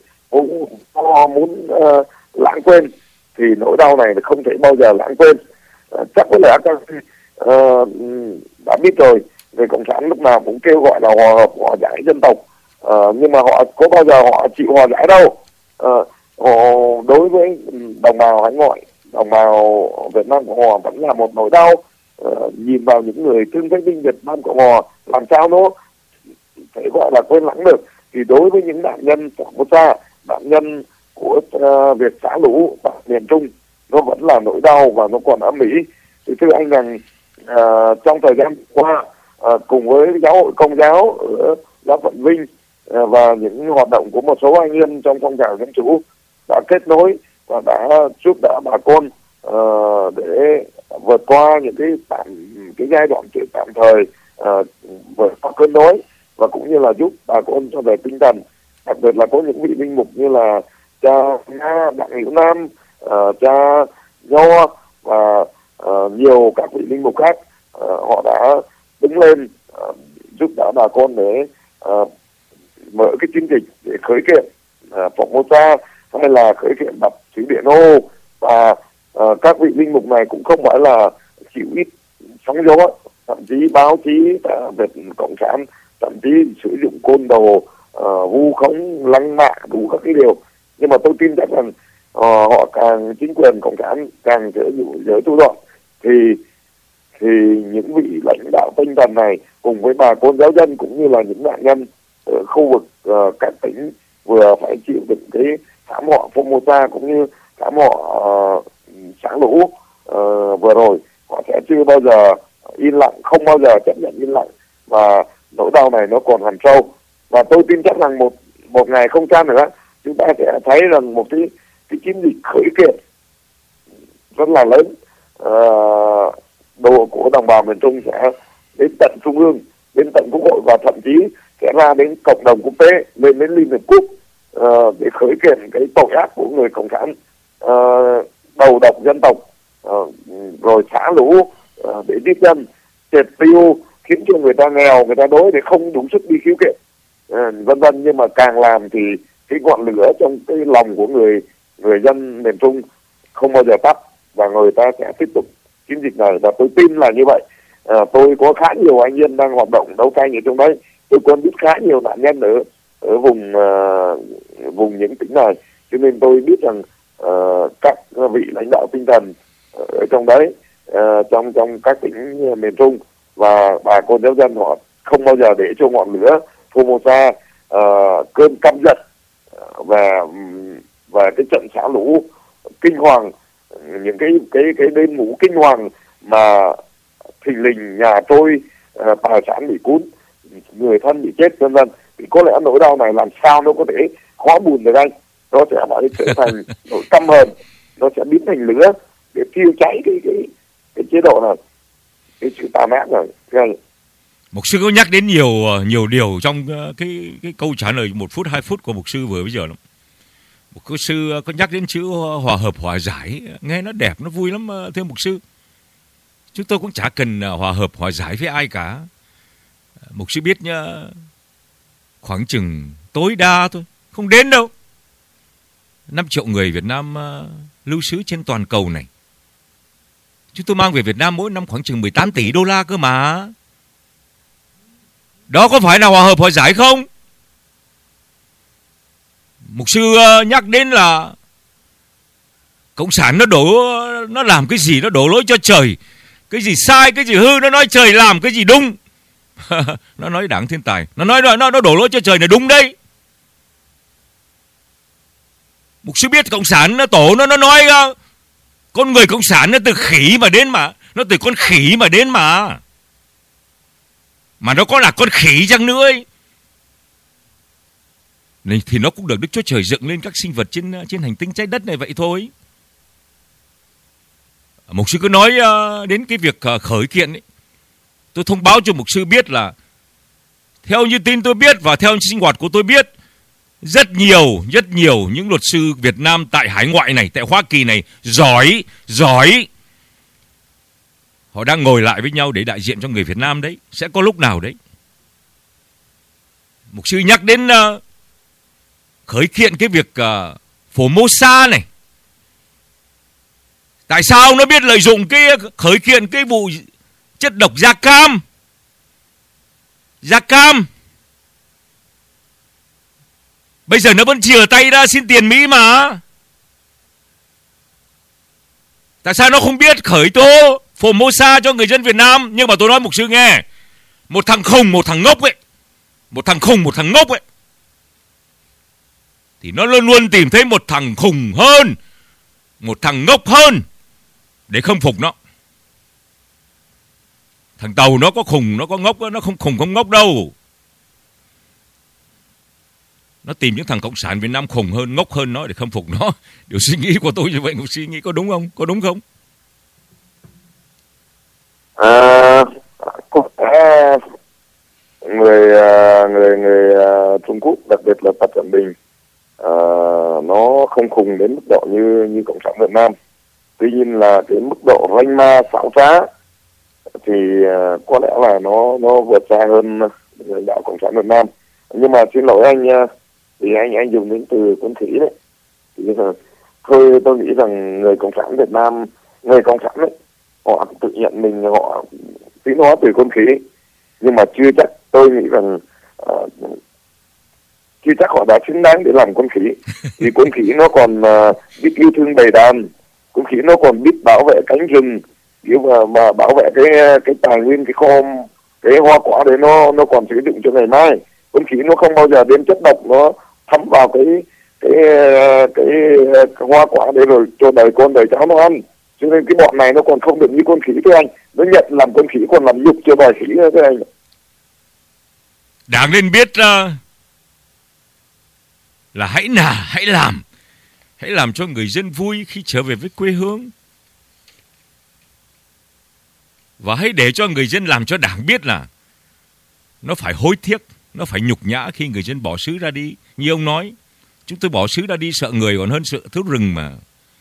muốn lãng quên, thì nỗi đau này không thể bao giờ lãng quên. Chắc có lẽ các đã biết rồi, người cộng sản lúc nào cũng kêu gọi là hòa hợp, hòa giải dân tộc, nhưng mà họ có bao giờ họ chịu hòa giải đâu. Họ đối với đồng bào hải ngoại, đồng bào Việt Nam Cộng Hòa vẫn là một nỗi đau. Nhìn vào những người thương phế binh Việt Nam Cộng Hòa, làm sao nó phải gọi là quên lãng được. Thì đối với những nạn nhân Formosa, nạn nhân của việc xả lũ tại miền Trung, nó vẫn là nỗi đau và nó còn âm ỉ. Thì thưa anh rằng trong thời gian qua, cùng với giáo hội Công giáo ở giáo phận Vinh và những hoạt động của một số anh em trong phong trào dân chủ đã kết nối và đã giúp đỡ bà con để vượt qua những cái giai đoạn tạm thời, vượt qua cơn đói, và cũng như là giúp bà con cho về tinh thần. Đặc biệt là có những vị linh mục như là cha Nga Đặng Hữu Nam, cha Nho và nhiều các vị linh mục khác, họ đã đứng lên giúp đỡ bà con để mở cái chiến dịch để khởi kiện Formosa, hay là khởi kiện đập thủy điện Hô. Và các vị linh mục này cũng không phải là chịu ít sóng gió, thậm chí báo chí Việt Cộng sản thậm chí sử dụng côn đồ, vu khống, lăng mạ đủ các cái điều. Nhưng mà tôi tin chắc rằng họ chính quyền Cộng sản càng dễ thủ đoạn, thì những vị lãnh đạo tinh thần này cùng với bà con giáo dân cũng như là những nạn nhân ở khu vực các tỉnh vừa phải chịu đựng cái thảm họa Formosa cũng như thảm họa xả lũ vừa rồi, họ sẽ chưa bao giờ yên lặng, không bao giờ chấp nhận yên lặng, và nỗi đau này nó còn hằn sâu, và tôi tin chắc rằng một ngày không xa nữa chúng ta sẽ thấy rằng một cái chiến dịch khởi kiện rất là lớn đồ của đồng bào miền Trung sẽ đến tận trung ương, đến tận quốc hội, và thậm chí sẽ ra đến cộng đồng quốc tế, lên đến Liên Hợp Quốc để khởi kiện cái tội ác của người cộng sản đầu độc dân tộc, rồi xả lũ để giết dân, triệt tiêu, khiến cho người ta nghèo, người ta đói để không đủ sức đi khiếu kiện, vân vân. Nhưng mà càng làm thì cái ngọn lửa trong cái lòng của người dân miền Trung không bao giờ tắt, và người ta sẽ tiếp tục chiến dịch này, và tôi tin là như vậy. Tôi có khá nhiều anh em đang hoạt động đấu tranh ở trong đấy, tôi còn biết khá nhiều nạn nhân ở vùng những tỉnh này, cho nên tôi biết rằng các vị lãnh đạo tinh thần ở trong đấy, trong các tỉnh miền Trung và bà con giáo dân, họ không bao giờ để cho ngọn lửa Formosa, cơn căm giận và cái trận xả lũ kinh hoàng, những cái đêm ngủ kinh hoàng mà thình lình nhà trôi, tài sản bị cuốn, người thân bị chết, vân vân, thì có lẽ nỗi đau này làm sao nó có thể hóa bùn được anh, nó sẽ phải trở thành nỗi căm hờn, nó sẽ biến thành lửa để thiêu cháy cái chế độ này, cái sự tàn ác này. Mục sư có nhắc đến nhiều điều trong cái câu trả lời 1 phút 2 phút của mục sư vừa bây giờ lắm. Mục sư có nhắc đến chữ hòa hợp hòa giải, nghe nó đẹp, nó vui lắm thưa mục sư. Chúng tôi cũng chả cần hòa hợp hòa giải với ai cả. Mục sư biết nhá, khoảng chừng tối đa thôi, không đến đâu, 5 triệu người Việt Nam lưu xứ trên toàn cầu này. Chúng tôi mang về Việt Nam mỗi năm khoảng chừng 18 tỷ đô la cơ mà. Đó có phải là hòa hợp hòa giải không? Mục sư nhắc đến là Cộng sản nó làm cái gì nó đổ lỗi cho trời. Cái gì sai, cái gì hư nó nói trời làm, cái gì đúng nó nói Đảng Thiên Tài, nó nói nó đổ lỗi cho trời là đúng đấy. Mục sư biết Cộng sản nó nói con người Cộng sản nó từ khỉ mà đến mà, nó từ con khỉ mà đến mà nó có là con khỉ chăng nữa ấy, thì nó cũng được Đức Chúa Trời dựng lên các sinh vật trên hành tinh trái đất này vậy thôi. Mục sư cứ nói đến cái việc khởi kiện ấy, tôi thông báo cho mục sư biết là theo như tin tôi biết và theo sinh hoạt của tôi biết, rất nhiều những luật sư Việt Nam tại hải ngoại này, tại Hoa Kỳ này giỏi, họ đang ngồi lại với nhau để đại diện cho người Việt Nam đấy. Sẽ có lúc nào đấy mục sư nhắc đến khởi kiện cái việc Formosa này. Tại sao nó biết lợi dụng cái khởi kiện cái vụ chất độc da cam? Bây giờ nó vẫn chìa tay ra xin tiền Mỹ mà. Tại sao nó không biết khởi tố Formosa cho người dân Việt Nam? Nhưng mà tôi nói mục sư nghe, một thằng khùng, một thằng ngốc ấy, thì nó luôn luôn tìm thấy một thằng khùng hơn, một thằng ngốc hơn để khâm phục nó. Thằng Tàu nó có khùng, nó có ngốc, nó không khùng không ngốc đâu. Nó tìm những thằng Cộng sản Việt Nam khùng hơn, ngốc hơn nó để khâm phục nó. Điều suy nghĩ của tôi như vậy, một suy nghĩ có đúng không? Có đúng không? Người Trung Quốc, đặc biệt là Tập Cận Bình, nó không khùng đến mức độ như Cộng sản Việt Nam. Tuy nhiên là cái mức độ ranh ma xảo trá thì có lẽ là nó vượt xa hơn lãnh đạo Cộng sản Việt Nam. Nhưng mà xin lỗi anh, thì anh dùng đến từ quân khỉ đấy. Thì thôi tôi nghĩ rằng người Cộng sản Việt Nam, người Cộng sản ấy, họ tự nhận mình họ tiến hóa từ quân khỉ, nhưng mà chưa chắc, tôi nghĩ rằng chưa chắc họ đã xứng đáng để làm con khỉ. Vì con khỉ nó còn biết yêu thương bầy đàn, con khỉ nó còn biết bảo vệ cánh rừng, mà bảo vệ cái tài nguyên, cái kho, cái hoa quả để nó còn sử dụng cho ngày mai. Con khỉ nó không bao giờ đem chất độc nó thấm vào cái hoa quả để rồi cho đời con đời cháu nó ăn. Cho nên cái bọn này nó còn không được như con khỉ thưa anh, nó nhận làm con khỉ còn làm nhục cho bầy khỉ nữa thưa anh. Đảng nên biết là hãy làm cho người dân vui khi trở về với quê hương. Và hãy để cho người dân làm cho Đảng biết là nó phải hối tiếc, nó phải nhục nhã khi người dân bỏ xứ ra đi. Như ông nói, chúng tôi bỏ xứ ra đi sợ người còn hơn sợ thú rừng mà.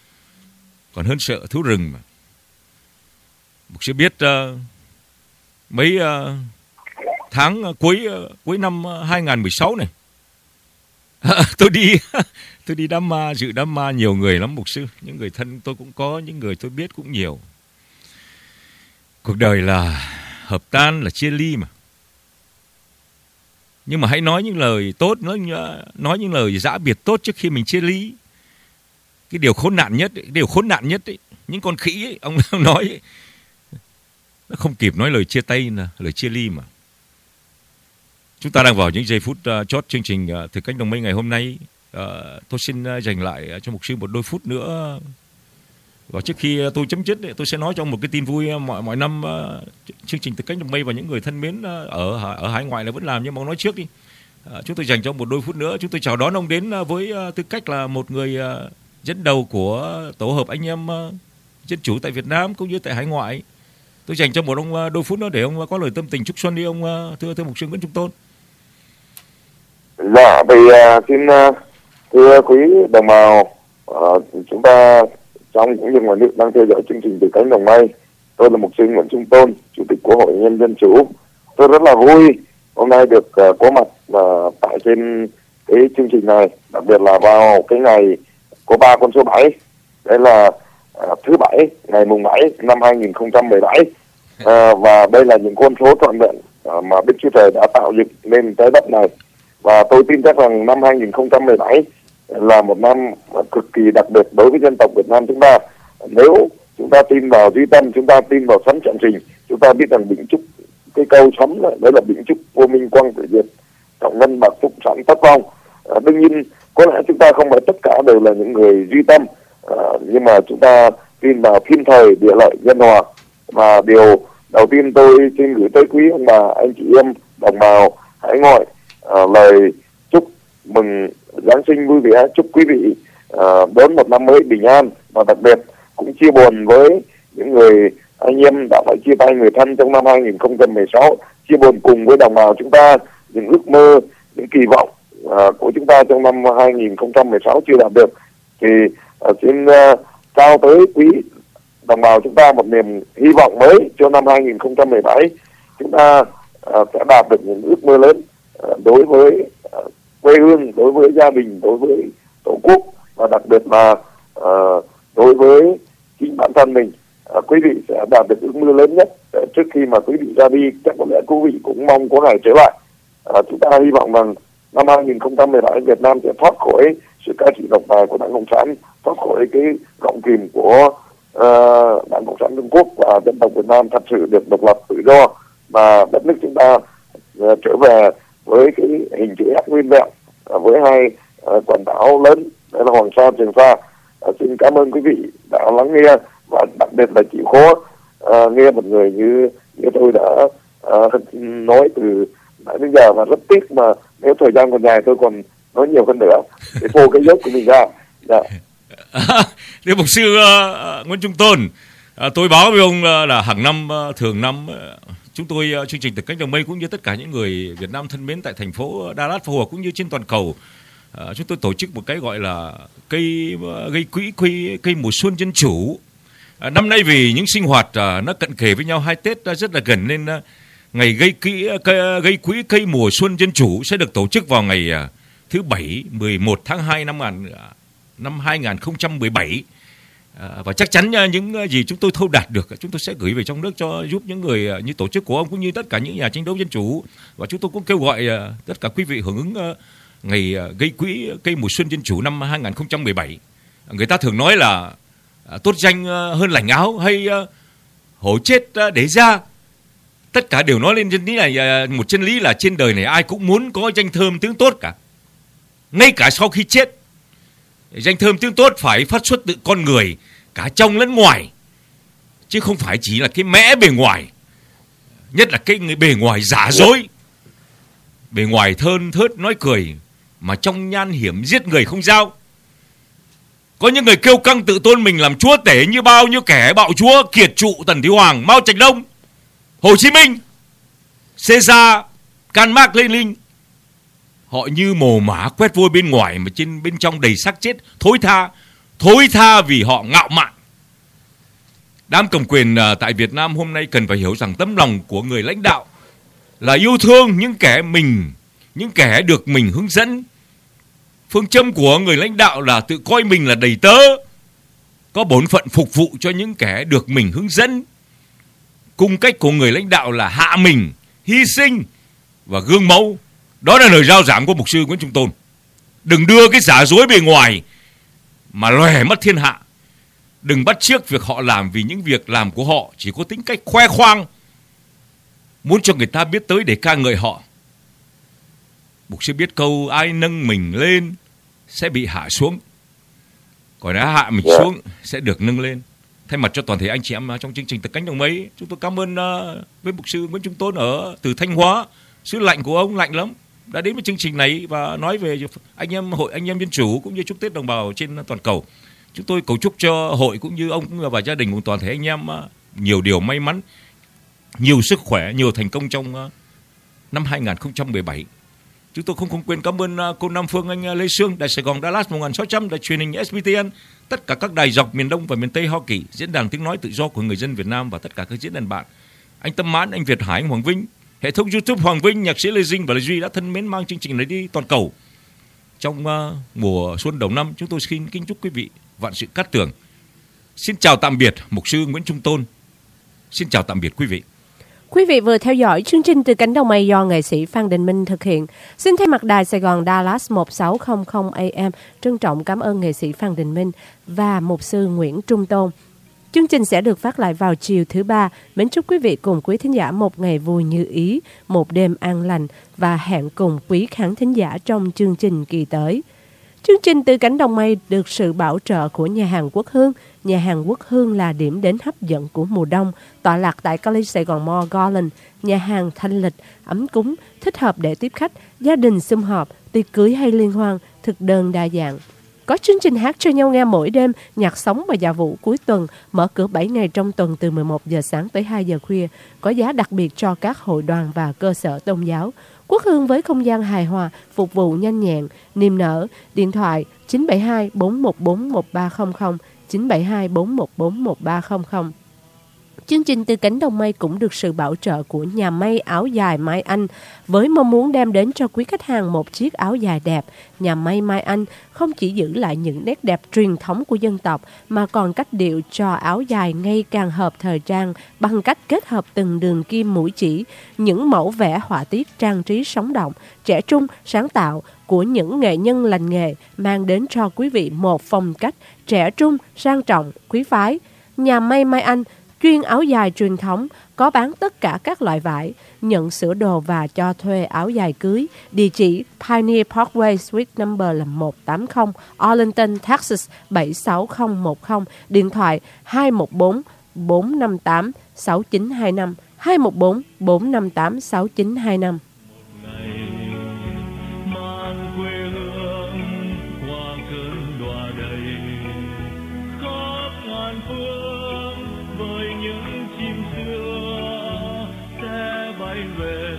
Mục sư biết mấy tháng cuối năm 2016 này, tôi đi đám ma, dự đám ma nhiều người lắm mục sư. Những người thân tôi cũng có, những người tôi biết cũng nhiều. Cuộc đời là hợp tan, là chia ly mà. Nhưng mà hãy nói những lời tốt, nói những lời giã biệt tốt trước khi mình chia ly. Cái điều khốn nạn nhất ấy, những con khỉ ấy, ông nói ấy, nó không kịp nói lời chia tay, lời chia ly mà. Chúng ta đang vào những giây phút chót chương trình Thực Cách Đồng Mây ngày hôm nay. Tôi xin dành lại cho mục sư một đôi phút nữa. Và trước khi tôi chấm dứt, tôi sẽ nói cho ông một cái tin vui. Mọi năm chương trình Thực Cách Đồng Mây và những người thân mến ở hải ngoại là vẫn làm, nhưng mà ông nói trước đi. Chúng tôi dành cho một đôi phút nữa. Chúng tôi chào đón ông đến với tư cách là một người dẫn đầu của tổ hợp anh em dân chủ tại Việt Nam cũng như tại hải ngoại. Tôi dành cho một ông đôi phút nữa để ông có lời tâm tình chúc xuân đi ông, thưa mục sư Nguyễn Trung Tôn. Dạ, thì xin thưa quý đồng bào, chúng ta trong cũng như ngoài nước đang theo dõi chương trình Từ Cánh Đồng Mây. Tôi là mục sư Nguyễn Trung Tôn, chủ tịch của Hội Nhân Dân Chủ. Tôi rất là vui hôm nay được có mặt tại trên cái chương trình này, đặc biệt là vào cái ngày có 3 con số 7. Đấy là thứ Bảy, ngày mùng 7 năm 2017. Và đây là những con số trọn vẹn mà Đức Chúa Trời đã tạo dựng nên trái đất này. Và tôi tin chắc rằng năm 2017 là một năm cực kỳ đặc biệt đối với dân tộc Việt Nam chúng ta. Nếu chúng ta tin vào duy tâm, chúng ta tin vào sấm trận trình, chúng ta biết rằng định chúc, cái câu sấm đấy là định chúc vô minh quang tử diệt, trọng ngân bạc phúc sản tất vong. Đương nhiên có lẽ chúng ta không phải tất cả đều là những người duy tâm, nhưng mà chúng ta tin vào thiên thời địa lợi nhân hòa. Và điều đầu tiên tôi xin gửi tới quý ông bà, anh chị em, đồng bào hải ngoại lời chúc mừng Giáng sinh vui vẻ, chúc quý vị đón một năm mới bình an, và đặc biệt cũng chia buồn với những người anh em đã phải chia tay người thân trong năm 2016, chia buồn cùng với đồng bào chúng ta những ước mơ, những kỳ vọng của chúng ta trong năm 2016 chưa đạt được. Thì xin trao tới quý đồng bào chúng ta một niềm hy vọng mới cho năm 2017. Chúng ta sẽ đạt được những ước mơ lớn đối với quê hương, đối với gia đình, đối với tổ quốc, và đặc biệt là đối với chính bản thân mình. Quý vị sẽ đạt được ước mơ lớn nhất trước khi mà quý vị ra đi. Chắc có lẽ quý vị cũng mong có ngày trở lại. Chúng ta hy vọng rằng năm 2017 Việt Nam sẽ thoát khỏi sự cai trị độc tài của Đảng Cộng sản, thoát khỏi cái gọng kìm của Đảng Cộng sản Trung Quốc, và dân tộc Việt Nam thật sự được độc lập tự do, và đất nước chúng ta trở về với cái hình chữ S nguyên vẹn với hai quần đảo lớn, đó là Hoàng Sa, Trường Sa. Xin cảm ơn quý vị đã lắng nghe, và đặc biệt là chịu khó nghe một người như tôi đã nói từ nãy đến giờ, và rất tiếc mà nếu thời gian còn dài tôi còn nói nhiều hơn nữa để phô cái dốc của mình ra. Dạ. Thưa mục sư Nguyễn Trung Tôn, tôi báo với ông là hàng năm, thường năm, chúng tôi chương trình Thực Cách Đồng Mây cũng như tất cả những người Việt Nam thân mến tại thành phố Dallas Fort Worth cũng như trên toàn cầu, chúng tôi tổ chức một cái gọi là gây quỹ cây mùa xuân dân chủ. Năm nay vì những sinh hoạt nó cận kề với nhau, hai Tết rất là gần, nên ngày gây quỹ cây mùa xuân dân chủ sẽ được tổ chức vào ngày thứ Bảy 11 tháng 2 năm 2017. Và chắc chắn những gì chúng tôi thâu đạt được chúng tôi sẽ gửi về trong nước cho giúp những người như tổ chức của ông cũng như tất cả những nhà tranh đấu dân chủ. Và chúng tôi cũng kêu gọi tất cả quý vị hưởng ứng ngày gây quỹ cây mùa xuân dân chủ năm 2017. Người ta thường nói là tốt danh hơn lành áo, hay hổ chết để ra. Tất cả đều nói lên chân lý này, một chân lý là trên đời này ai cũng muốn có danh thơm tiếng tốt cả. Ngay cả sau khi chết, danh thơm tiếng tốt phải phát xuất từ con người cả trong lẫn ngoài, chứ không phải chỉ là cái mẽ bề ngoài, nhất là cái người bề ngoài giả dối. bề ngoài thơn thớt nói cười, mà trong nhan hiểm giết người không dao. Có những người kiêu căng tự tôn mình làm chúa tể như bao nhiêu kẻ bạo chúa, Kiệt Trụ, Tần Thủy Hoàng, Mao Trạch Đông, Hồ Chí Minh, Caesar, Karl Marx, Lenin. Họ như mồ mả quét vôi bên ngoài mà bên trong đầy xác chết, thối tha vì họ ngạo mạn. Đám cầm quyền tại Việt Nam hôm nay cần phải hiểu rằng tấm lòng của người lãnh đạo là yêu thương những kẻ được mình hướng dẫn. Phương châm của người lãnh đạo là tự coi mình là đầy tớ, có bổn phận phục vụ cho những kẻ được mình hướng dẫn. Cung cách của người lãnh đạo là hạ mình, hy sinh và gương mẫu. Đó là lời rao giảng của mục sư Nguyễn Trung Tôn. Đừng đưa cái giả dối bề ngoài mà lòe mất thiên hạ. Đừng bắt chước việc họ làm, vì những việc làm của họ chỉ có tính cách khoe khoang, muốn cho người ta biết tới để ca ngợi họ. Mục sư biết câu ai nâng mình lên sẽ bị hạ xuống, còn đã hạ mình xuống sẽ được nâng lên. Thay mặt cho toàn thể anh chị em trong chương trình Từ Cánh Đồng Mây, chúng tôi cảm ơn với mục sư Nguyễn Trung Tôn ở từ Thanh Hóa, xứ lạnh của ông lạnh lắm, đã đến với chương trình này và nói về anh em hội anh em dân chủ cũng như chúc Tết đồng bào trên toàn cầu. Chúng tôi cầu chúc cho hội cũng như ông và gia đình cùng toàn thể anh em nhiều điều may mắn, nhiều sức khỏe, nhiều thành công trong năm 2017. Chúng tôi không quên cảm ơn cô Nam Phương, anh Lê Sương, Đài Sài Gòn Dallas 1600, Đài truyền hình SBTN, tất cả các đài dọc miền Đông và miền Tây Hoa Kỳ, Diễn đàn Tiếng Nói Tự Do của Người Dân Việt Nam và tất cả các diễn đàn bạn. Anh Tâm Mãn, anh Việt Hải, anh Hoàng Vinh, hệ thống YouTube Hoàng Vinh, nhạc sĩ Lê Dinh và Lê Duy đã thân mến mang chương trình này đi toàn cầu. Trong mùa xuân đầu năm, chúng tôi xin kính chúc quý vị vạn sự cát tường. Xin chào tạm biệt mục sư Nguyễn Trung Tôn. Xin chào tạm biệt quý vị. Quý vị vừa theo dõi chương trình Từ Cánh Đồng Mây do nghệ sĩ Phan Đình Minh thực hiện. Xin thay mặt Đài Sài Gòn Dallas 1600 AM trân trọng cảm ơn nghệ sĩ Phan Đình Minh và mục sư Nguyễn Trung Tôn. Chương trình sẽ được phát lại vào chiều thứ Ba. Mến chúc quý vị cùng quý thính giả một ngày vui như ý, một đêm an lành và hẹn cùng quý khán thính giả trong chương trình kỳ tới. Chương trình Từ Cánh Đồng Mây được sự bảo trợ của nhà hàng Quốc Hương. Nhà hàng Quốc Hương là điểm đến hấp dẫn của mùa đông, tọa lạc tại Cali Sài Gòn Mall Garland. Nhà hàng thanh lịch, ấm cúng, thích hợp để tiếp khách, gia đình sum họp, tiệc cưới hay liên hoan, thực đơn đa dạng. Có chương trình hát cho nhau nghe mỗi đêm, nhạc sống và dạ vụ cuối tuần, mở cửa 7 ngày trong tuần từ 11 giờ sáng tới 2 giờ khuya, có giá đặc biệt cho các hội đoàn và cơ sở tôn giáo. Quốc Hương với không gian hài hòa, phục vụ nhanh nhẹn, niềm nở. Điện thoại 972 414 1300, 972 414 1300. Chương trình Từ Cánh Đồng Mây cũng được sự bảo trợ của nhà may áo dài Mai Anh. Với mong muốn đem đến cho quý khách hàng một chiếc áo dài đẹp, nhà may Mai Anh không chỉ giữ lại những nét đẹp truyền thống của dân tộc mà còn cách điệu cho áo dài ngày càng hợp thời trang bằng cách kết hợp từng đường kim mũi chỉ, những mẫu vẽ họa tiết trang trí sống động, trẻ trung, sáng tạo của những nghệ nhân lành nghề, mang đến cho quý vị một phong cách trẻ trung, sang trọng, quý phái. Nhà may Mai Anh chuyên áo dài truyền thống, có bán tất cả các loại vải, nhận sửa đồ và cho thuê áo dài cưới. Địa chỉ Pioneer Parkway, Suite number là 180, Arlington, Texas 76010. Điện thoại 214 458 6925, 214 458 6925. Với những chim xưa sẽ bay về